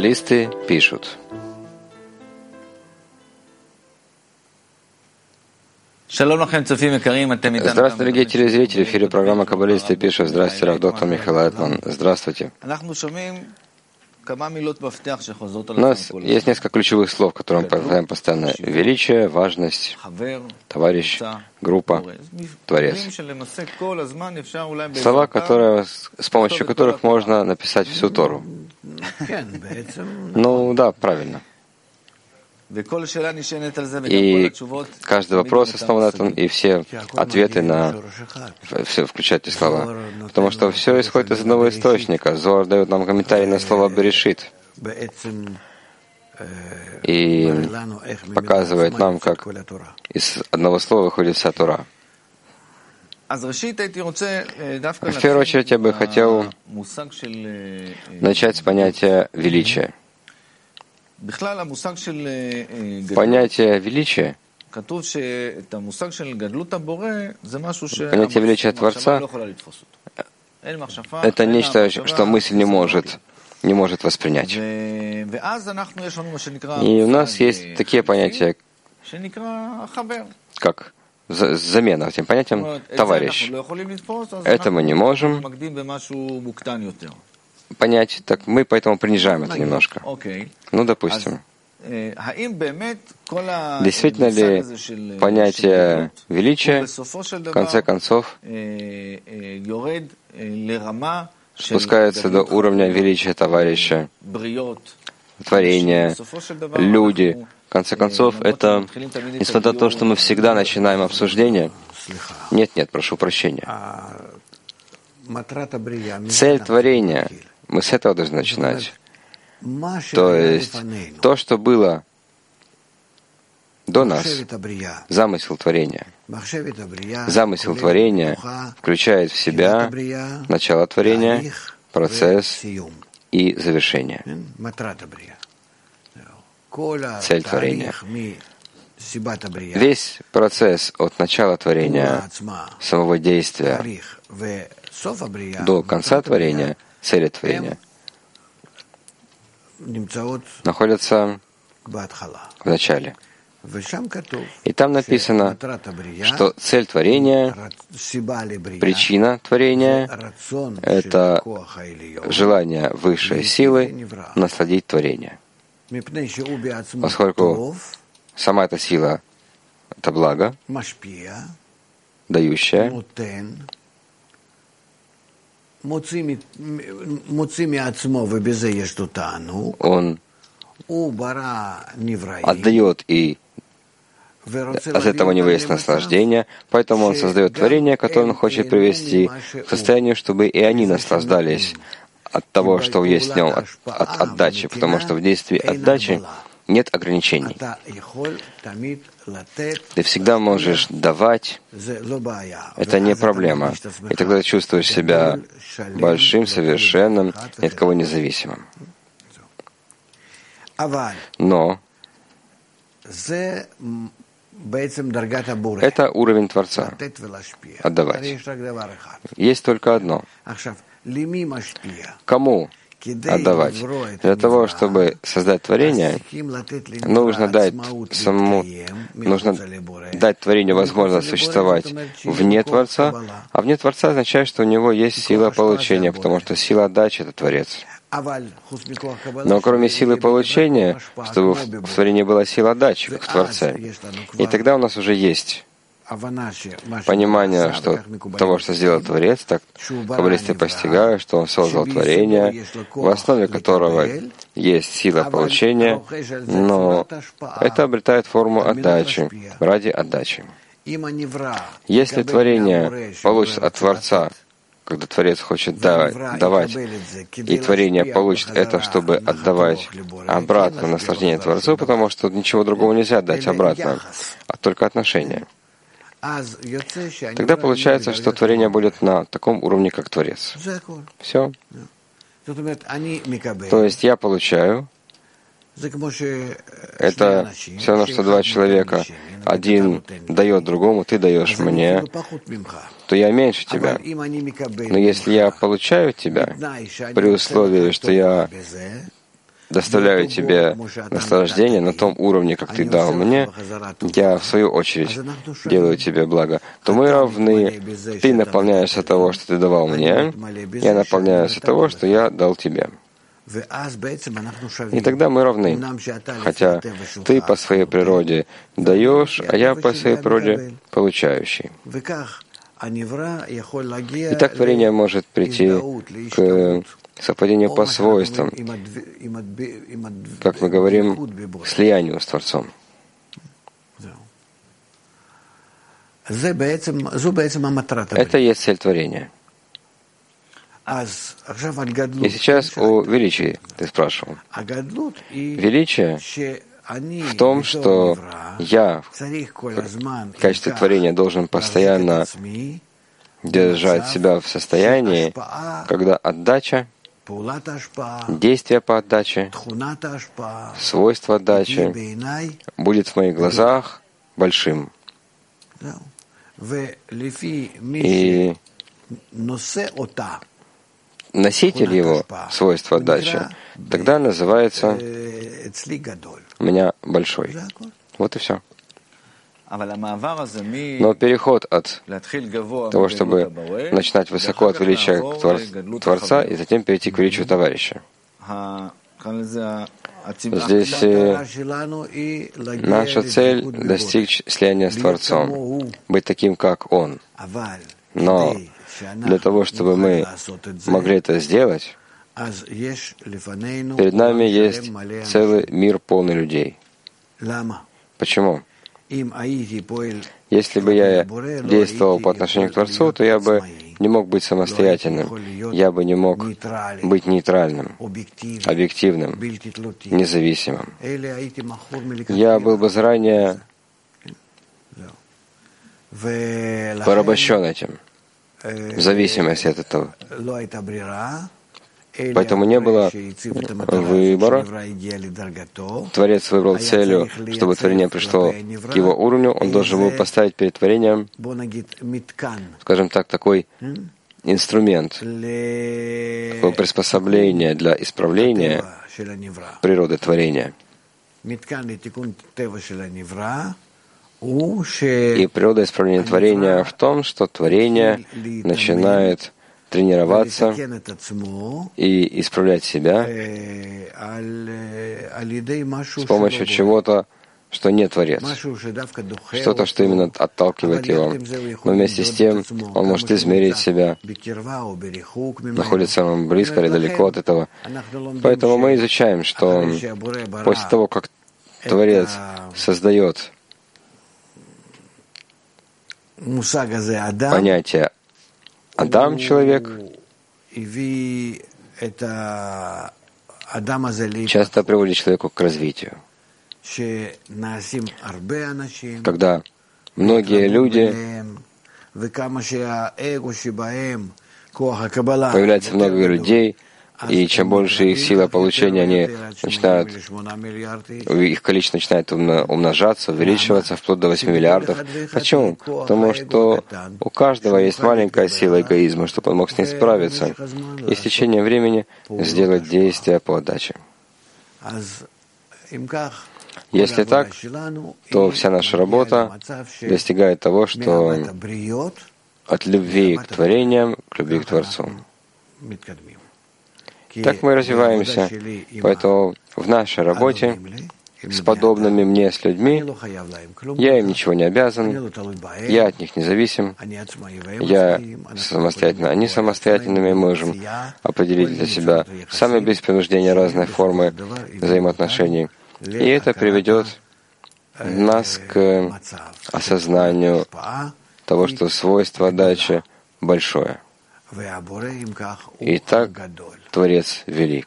Каббалисты пишут. Здравствуйте, дорогие телезрители. В эфире программа «Каббалисты пишут». Здравствуйте, Рав доктор Михаил Айтман. Здравствуйте. У нас есть несколько ключевых слов, которые мы повторяем постоянно. Величие, важность, товарищ, группа, творец. Слова, с помощью которых можно написать всю Тору. Ну да, правильно. И каждый вопрос основан на этом, и все ответы на все включают эти слова. Потому что все исходит из одного источника. Зоар дает нам комментарий на слово «берешит». И показывает нам, как из одного слова выходит вся Тора. В первую очередь я бы хотел начать с понятия величия. Понятие величия, понятие величия Творца, это нечто, что мысль не может воспринять. И у нас есть такие понятия, как замена этим понятием «товарищ». Это мы не можем понять, так мы поэтому принижаем это немножко. Ну, допустим. Действительно ли понятие величия, в конце концов, спускается до уровня величия товарища, творения, люди? В конце концов, это, несмотря на то, что мы всегда начинаем обсуждение, нет, прошу прощения. Цель творения, мы с этого должны начинать. То есть, то, что было до нас, замысел творения. Замысел творения включает в себя начало творения, процесс и завершение. Цель творения. Весь процесс от начала творения, самого действия, до конца творения, цели творения, находятся в начале. И там написано, что цель творения, причина творения — это желание высшей силы насладить творение. Поскольку сама эта сила — это благо, дающая, он отдает, и от этого у него есть наслаждение, поэтому он создает творение, которое он хочет привести к состоянию, чтобы и они наслаждались от того, что есть в нем, от отдачи, потому что в действии отдачи нет ограничений. Ты всегда можешь давать, это не проблема. И тогда ты чувствуешь себя большим, совершенным, ни от кого независимым. Но это уровень Творца. Отдавать. Есть только одно. Кому отдавать? Для того, чтобы создать творение, нужно дать творению возможность существовать вне Творца, а вне Творца означает, что у него есть сила получения, потому что сила отдачи — это Творец. Но кроме силы получения, чтобы в творении была сила отдачи, как в Творце, и тогда у нас уже есть понимание того, что сделал Творец, так каббалисты постигают, что он создал творение, в основе которого есть сила получения, но это обретает форму отдачи, ради отдачи. Если творение получит от Творца, когда Творец хочет давать, и творение получит это, чтобы отдавать обратно наслаждение Творцу, потому что ничего другого нельзя дать обратно, а только отношения. Тогда получается, что творение будет на таком уровне, как Творец. Все. То есть я получаю. Это все равно, что два человека. Один дает другому, ты даешь мне, то я меньше тебя. Но если я получаю тебя, при условии, что я доставляю тебе наслаждение на том уровне, как ты дал мне, я в свою очередь делаю тебе благо, то мы равны. Ты наполняешься того, что ты давал мне, я наполняюсь того, что я дал тебе. И тогда мы равны, хотя ты по своей природе даешь, а я по своей природе получающий. И так творение может прийти к совпадению по свойствам, как мы говорим, к слиянию с Творцом. Это и есть цель творения. И сейчас о величии ты спрашивал. Величие в том, что я в качестве творения должен постоянно держать себя в состоянии, когда отдача, действие по отдаче, свойство отдачи будет в моих глазах большим. И носитель его, свойства отдачи, тогда называется у меня большой. Вот и все. Но переход от того, чтобы начинать высоко от величия Творца и затем перейти к величию товарища. Здесь наша цель — достичь слияния с Творцом, быть таким, как Он. Но для того, чтобы мы могли это сделать, перед нами есть целый мир полный людей. Почему? Если бы я действовал по отношению к Творцу, то я бы не мог быть самостоятельным, я бы не мог быть нейтральным, объективным, независимым. Я был бы заранее порабощен этим, в зависимости от этого. Поэтому не было выбора. Творец выбрал целью, чтобы творение пришло к его уровню. Он должен был поставить перед творением, скажем так, такой инструмент, такое приспособление для исправления природы творения. И природа исправления творения в том, что творение начинает тренироваться и исправлять себя с помощью чего-то, что не Творец, что-то, что именно отталкивает его. Но вместе с тем он может измерить себя, находится он близко или далеко от этого. Поэтому мы изучаем, что после того, как Творец создает понятие Адам — человек, часто приводит человека к развитию. Когда многие люди, появляется много людей, и чем больше их сила получения, они начинают, их количество начинает умножаться, увеличиваться вплоть до 8 миллиардов. Почему? Потому что у каждого есть маленькая сила эгоизма, чтобы он мог с ней справиться и с течением времени сделать действия по отдаче. Если так, то вся наша работа достигает того, что от любви к творениям к любви к Творцу. Так мы развиваемся. Поэтому в нашей работе с подобными мне, с людьми, я им ничего не обязан, я от них независим, я самостоятельно, они самостоятельными, мы можем определить для себя сами без принуждения разные формы взаимоотношений. И это приведет нас к осознанию того, что свойство отдачи большое. И так Творец велик.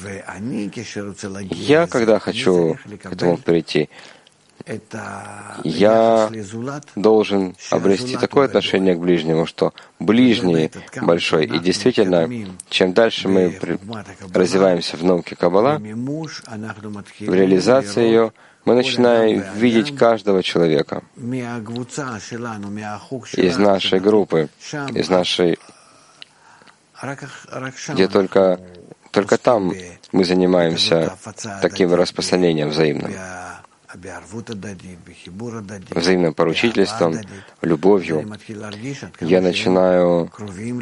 Я, когда хочу к этому прийти, я должен обрести такое отношение к ближнему, что ближний большой. И действительно, чем дальше мы развиваемся в науке Каббала, в реализации ее, мы начинаем видеть каждого человека из нашей группы, из нашей, где только Только там мы занимаемся таким распространением взаимным, взаимным поручительством, любовью. Я начинаю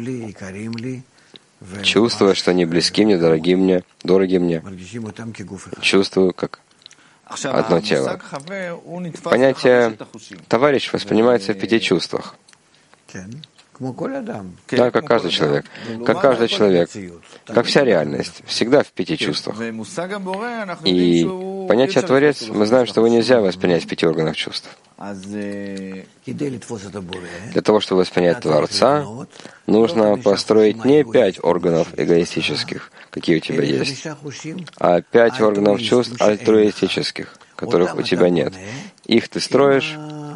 чувствовать, что они близки мне, дороги мне, чувствую, как одно тело. Понятие «товарищ» воспринимается в 5 чувствах. Да, как каждый человек, как вся реальность, всегля в 5 чувствах. И понятие «творец» мы знаем, что его нельзя воспринять в 5 органах чувств. Для того, чтобы воспринять Творца, нужно построить не 5 органов эгоистических, какие у тебя есть, а 5 органов чувств альтруистических, которых у тебя нет. Их ты строишь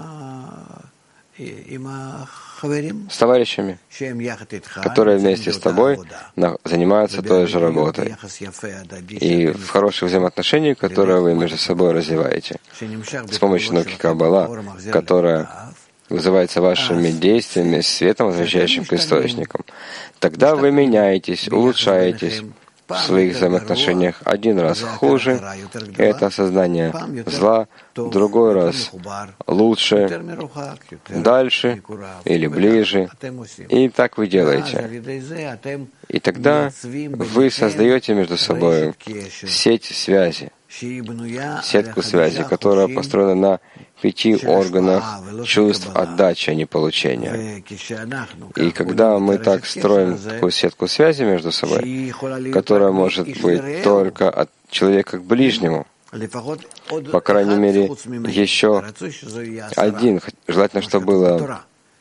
с товарищами, которые вместе с тобой занимаются той же работой. И в хороших взаимоотношениях, которые вы между собой развиваете, с помощью науки Каббала, которая вызывается вашими действиями, светом, возвращающим к источникам. Тогда вы меняетесь, улучшаетесь в своих взаимоотношениях. Один раз хуже — это осознание зла, другой раз лучше, дальше или ближе. И так вы делаете. И тогда вы создаете между собой сеть связи, сетку связи, которая построена на 5 органах чувств отдачи, а не получения. И когда мы так строим такую сетку связи между собой, которая может быть только от человека к ближнему, по крайней мере, еще один, желательно, чтобы было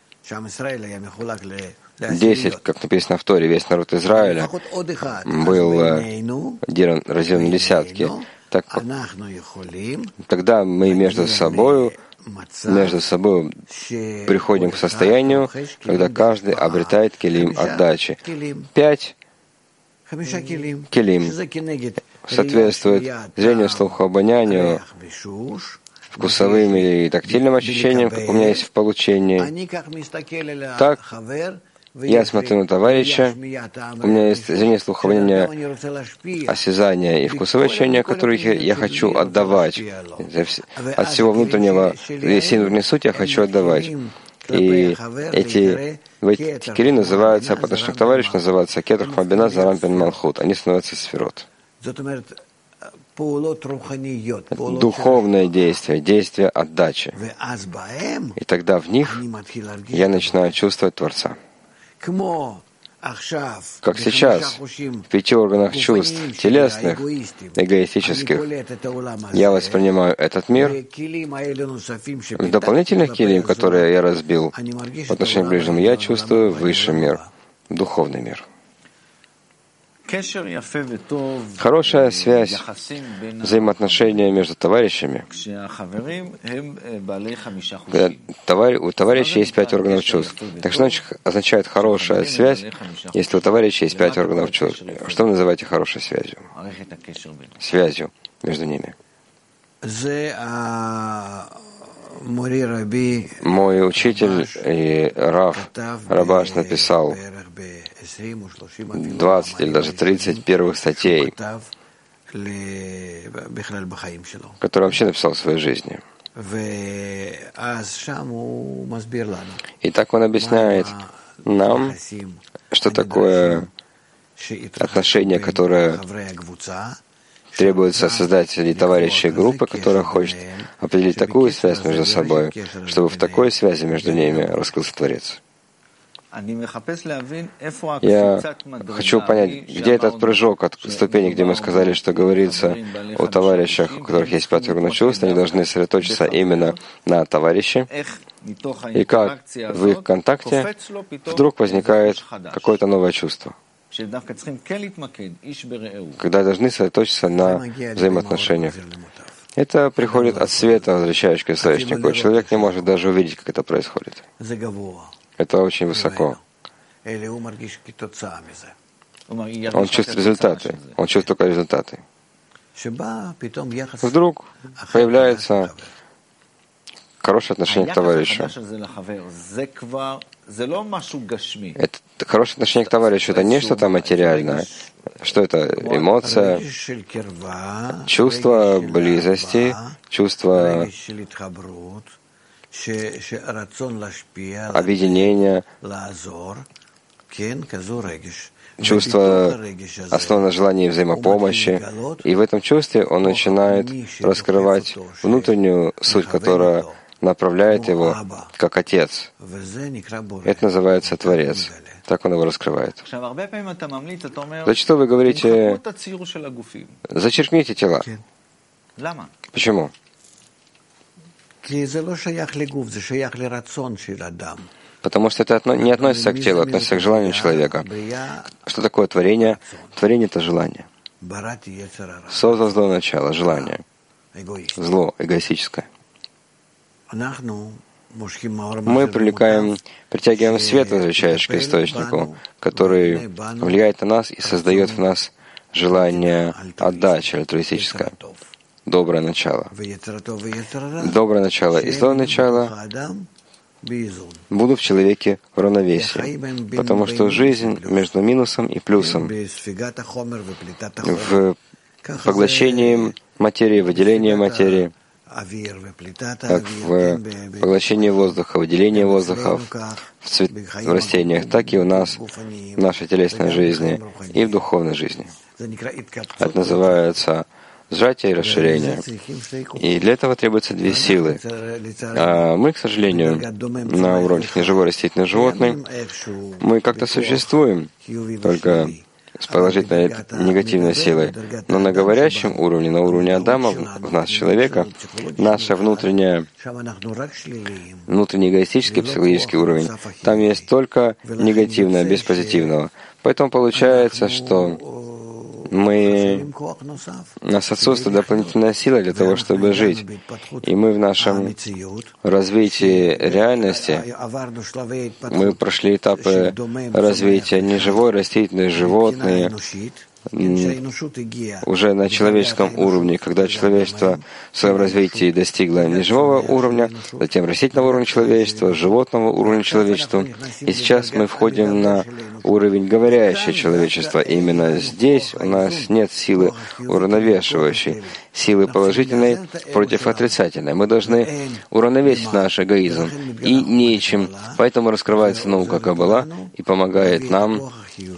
10, как написано в Торе, весь народ Израиля был разделен на десятки. Так, тогда мы между собой приходим к состоянию, когда каждый обретает келим отдачи. 5 келим соответствует зрению, слуху, обонянию, вкусовым и тактильным ощущениям, как у меня есть в получении. Так я смотрю на товарища, у меня есть зрение, слух, обоняние, осязание и вкусовые ощущения, которые я хочу отдавать. От всего внутреннего, всей внутренней сути я хочу отдавать. И эти келим называются, по отношению к товарищу, называются кетр хмабина зарампин малхут. Они становятся сферот. Духовное действие, действие отдачи. И тогда в них я начинаю чувствовать Творца. Как сейчас, в 5 органах чувств, телесных, эгоистических, я воспринимаю этот мир. В дополнительных келим, которые я разбил по отношению к ближнему, я чувствую высший мир, духовный мир. Хорошая связь, взаимоотношения между товарищами. У товарища есть 5 органов чувств. Так что означает хорошая связь, если у товарища есть 5 органов чувств? Что вы называете хорошей связью? Связью между ними. Мой учитель и Рабаш написал 20 или даже 30 первых статей, которые вообще написал в своей жизни. И так он объясняет нам, что такое отношение, которое требуется создателей товарищей группы, которая хочет определить такую связь между собой, чтобы в такой связи между ними раскрылся Творец. Я хочу понять, где этот прыжок от ступени, где мы сказали, что говорится о товарищах, у которых есть 5 органов чувств, они должны сосредоточиться именно на товарище, и как в их контакте вдруг возникает какое-то новое чувство, когда должны сосредоточиться на взаимоотношениях. Это приходит от света, возвращаясь к источнику. Человек не может даже увидеть, как это происходит. Это очень высоко. Он чувствует результаты. Он чувствует только результаты. Вдруг появляется хорошее отношение к товарищу. Это хорошее отношение к товарищу, это не что-то материальное. Что это? Эмоция, чувство близости, чувство объединения, чувство основано на желании взаимопомощи. И в этом чувстве он начинает раскрывать внутреннюю суть, которая направляет его как Отец. Это называется Творец. Так он его раскрывает. Зачастую вы говорите, зачеркните тела. Почему? Потому что это не относится к телу, относится к желанию человека. Что такое творение? Творение — это желание. Создал злое начало, желание. Зло эгоистическое. Мы притягиваем свет, возвращающий к источнику, который влияет на нас и создает в нас желание отдачи альтруистическое. Доброе начало. Доброе начало и злое начало будут в человеке в равновесии, потому что жизнь между минусом и плюсом, в поглощении материи, выделении материи, как в поглощении воздуха, выделении воздуха в растениях, так и у нас в нашей телесной жизни и в духовной жизни. Это называется сжатие и расширение. И для этого требуется две силы. А мы, к сожалению, на уровне неживой растительной животной, мы как-то существуем только с положительной и негативной силой. Но на говорящем уровне, на уровне Адама, в нас, человека, наша внутренний эгоистический, психологический уровень, там есть только негативное, без позитивного. Поэтому получается, что у нас отсутствует дополнительная сила для того, чтобы жить. И мы в нашем развитии реальности, мы прошли этапы развития неживой, растительной, животные, уже на человеческом уровне, когда человечество в своем развитии достигло неживого уровня, затем растительного уровня человечества, животного уровня человечества. И сейчас мы входим на уровень говорящего человечества. И именно здесь у нас нет силы уравновешивающей, силы положительной против отрицательной. Мы должны уравновесить наш эгоизм. И нечем. Поэтому раскрывается наука Каббала и помогает нам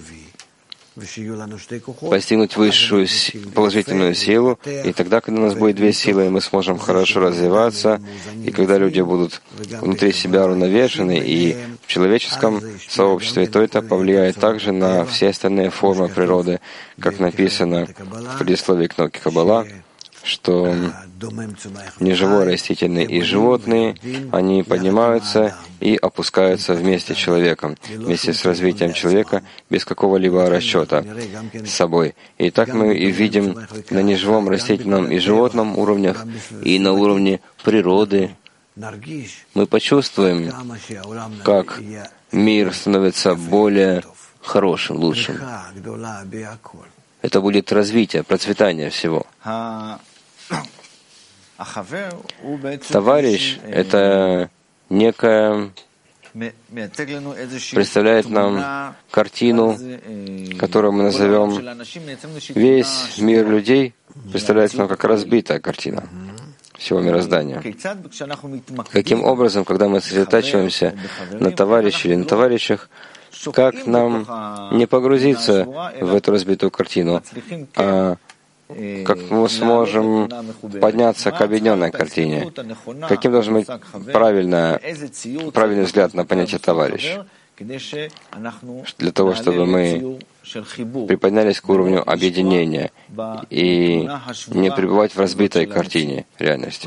постигнуть высшую положительную силу, и тогда, когда у нас будет две силы, мы сможем хорошо развиваться, и когда люди будут внутри себя уравновешены и в человеческом сообществе, то это повлияет также на все остальные формы природы, как написано в предисловии к науке Каббала, что неживой, растительные и животные, они поднимаются и опускаются вместе с человеком, вместе с развитием человека, без какого-либо расчета с собой. И так мы и видим на неживом, растительном и животном уровнях, и на уровне природы. Мы почувствуем, как мир становится более хорошим, лучшим. Это будет развитие, процветание всего. Товарищ — это некая, представляет нам картину, которую мы назовем весь мир людей, представляется нам как разбитая картина всего мироздания. Каким образом, когда мы сосредотачиваемся на товарище или на товарищах, как нам не погрузиться в эту разбитую картину, а как мы сможем подняться к объединенной картине? Каким должен быть правильный взгляд на понятие «товарищ»? Для того, чтобы мы приподнялись к уровню объединения и не пребывать в разбитой картине реальности.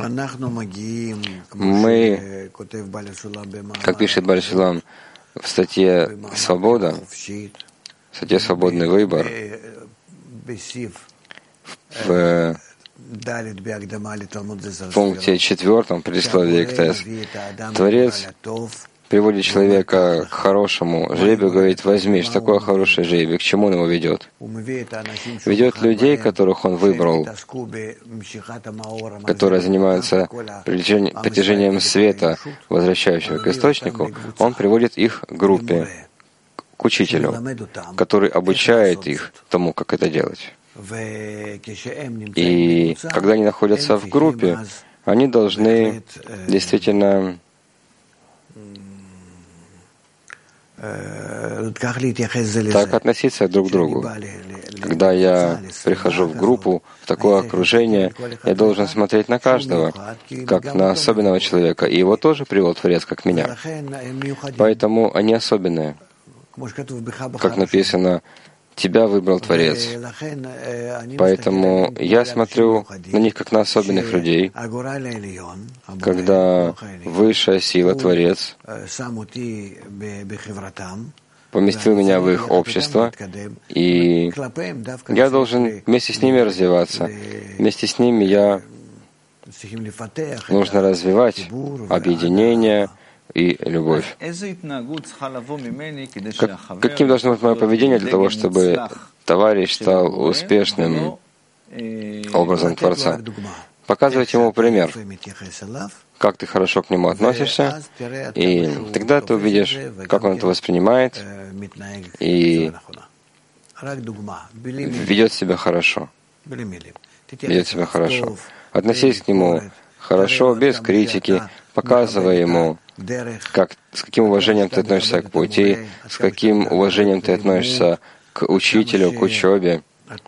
Мы, как пишет Баль Сулам в статье «Свобода», в статье «Свободный выбор», в пункте 4 предисловия к ТЭС, Творец приводит человека к хорошему жребию, говорит: возьми, что такое хорошее жребие, к чему он его ведет? Ведет людей, которых он выбрал, которые занимаются притяжением света, возвращающего к источнику, он приводит их к группе, к учителю, который обучает их тому, как это делать. И когда они находятся в группе, они должны действительно так относиться друг к другу. Когда я прихожу в группу, в такое окружение, я должен смотреть на каждого, как на особенного человека, и его тоже привел Творец, как меня. Поэтому они особенные. Как написано, тебя выбрал Творец. Поэтому я смотрю на них как на особенных людей, когда высшая сила, Творец, поместил меня в их общество, и я должен вместе с ними развиваться. Вместе с ними нужно развивать объединение и любовь. Каким должно быть мое поведение для того, чтобы товарищ стал успешным образом Творца? Показывать ему пример, как ты хорошо к нему относишься, и тогда ты увидишь, как он это воспринимает и ведет себя хорошо. Ведет себя хорошо. Относись к нему хорошо, без критики, показывая ему, с каким уважением ты относишься к пути, с каким уважением ты относишься к учителю, к учебе,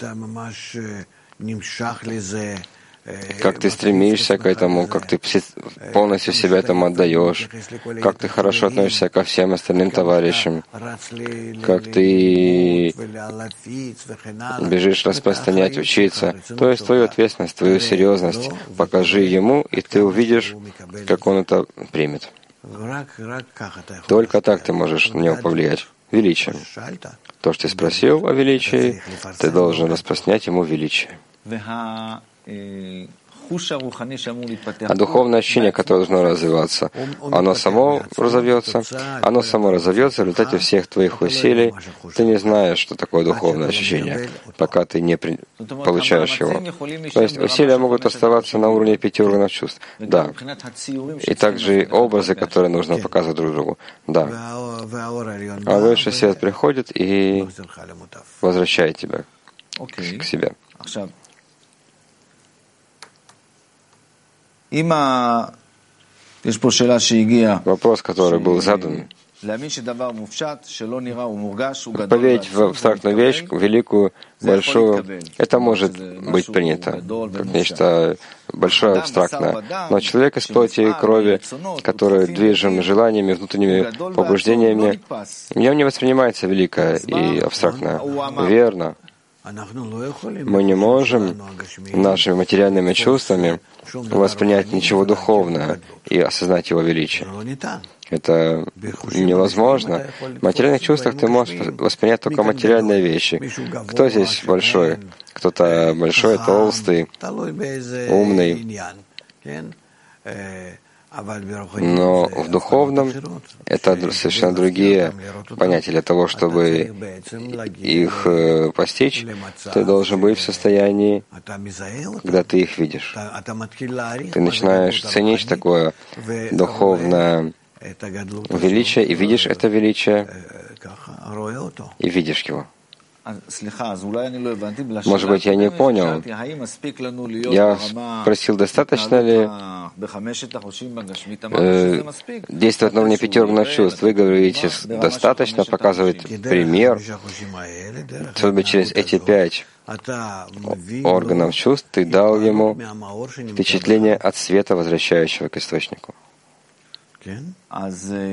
как ты стремишься к этому, как ты полностью себя этому отдаешь, как ты хорошо относишься ко всем остальным товарищам, как ты бежишь распространять, учиться. То есть твою ответственность, твою серьезность покажи ему, и ты увидишь, как он это примет. Только так ты можешь на него повлиять. Величием. То, что ты спросил о величии, ты должен распространять ему величие. А духовное ощущение, которое должно развиваться, оно само разовьется в результате всех твоих усилий. Ты не знаешь, что такое духовное ощущение, пока ты не получаешь его. То есть усилия могут оставаться на уровне 5 органов чувств. Да. И также образы, которые нужно показывать друг другу. Да. А высший свет приходит и возвращает тебя к себе. Вопрос, который был задан. Поверить в абстрактную вещь, великую, большую, это может быть принято как нечто большое, абстрактное. Но человек из плоти и крови, который движим желаниями, внутренними побуждениями, в нем не воспринимается великое и абстрактное. Верно. Мы не можем нашими материальными чувствами воспринять ничего духовное и осознать его величие. Это невозможно. В материальных чувствах ты можешь воспринять только материальные вещи. Кто здесь большой? Кто-то большой, толстый, умный. Но в духовном это совершенно другие понятия. Для того, чтобы их постичь, ты должен быть в состоянии, когда ты их видишь. Ты начинаешь ценить такое духовное величие, и видишь это величие, и видишь его. Может быть, я не понял. Я спросил, достаточно ли действовать на уровне 5 органов чувств. Вы говорите, достаточно показывать пример, чтобы через эти 5 органов чувств ты дал ему впечатление от света, возвращающего к источнику. Больше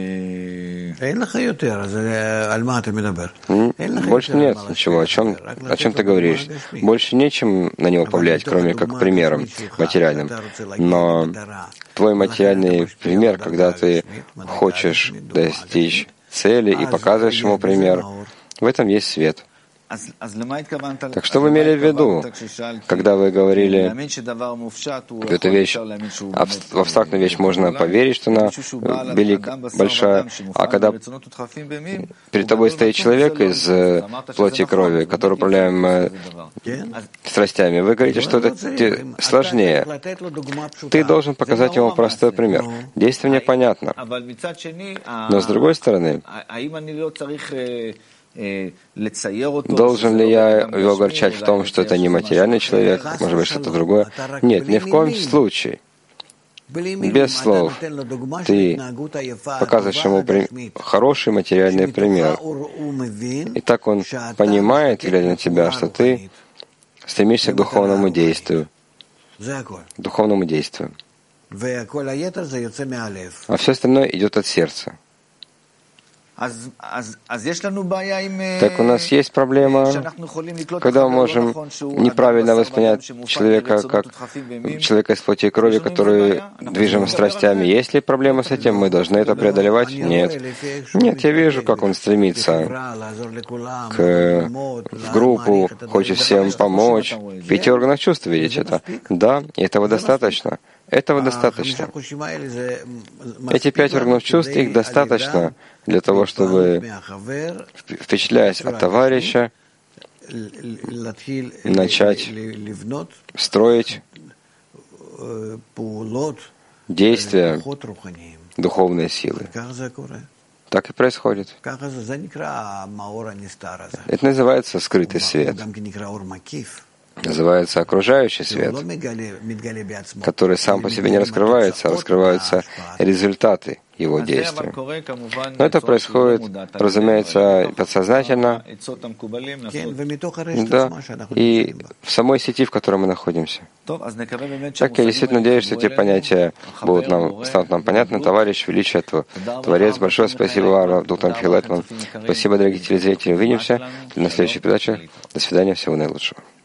нет ничего, о чем ты говоришь. Больше нечем на него повлиять, кроме как примером материальным. Но твой материальный пример, когда ты хочешь достичь цели и показываешь ему пример, в этом есть свет. Так что вы имели в виду, когда вы говорили, что эта вещь, в абстрактную вещь можно поверить, что она велика, большая, а когда перед тобой стоит человек из плоти и крови, который управляем страстями, вы говорите, что это сложнее. Ты должен показать ему простой пример. Действие мне понятно. Но с другой стороны, должен ли я его огорчать в том, что это не материальный человек, может быть, что-то другое? Нет, ни в коем случае. Без слов ты показываешь ему хороший материальный пример. И так он понимает, глядя на тебя, что ты стремишься к духовному действию. Духовному действию. А все остальное идет от сердца. Так у нас есть проблема, когда мы можем неправильно воспринять человека как человека из плоти и крови, который движим страстями. Есть ли проблема с этим? Мы должны это преодолевать? Нет. Нет, я вижу, как он стремится в группу, хочет всем помочь. В 5 органах чувств видеть это. Да, этого достаточно. Этого достаточно. Эти 5 органов чувств, их достаточно для того, чтобы, впечатляясь от товарища, начать строить действия духовной силы. Так и происходит. Это называется скрытый свет. Называется окружающий свет, который сам по себе не раскрывается, а раскрываются результаты его действия. Но это происходит, разумеется, подсознательно, да, и в самой сети, в которой мы находимся. Так я действительно надеюсь, что эти понятия станут нам понятны. Товарищ, величие, Творец, большое спасибо вам, доктор Михаил Лайтман. Спасибо, дорогие телезрители. Увидимся на следующей передаче. До свидания, всего наилучшего.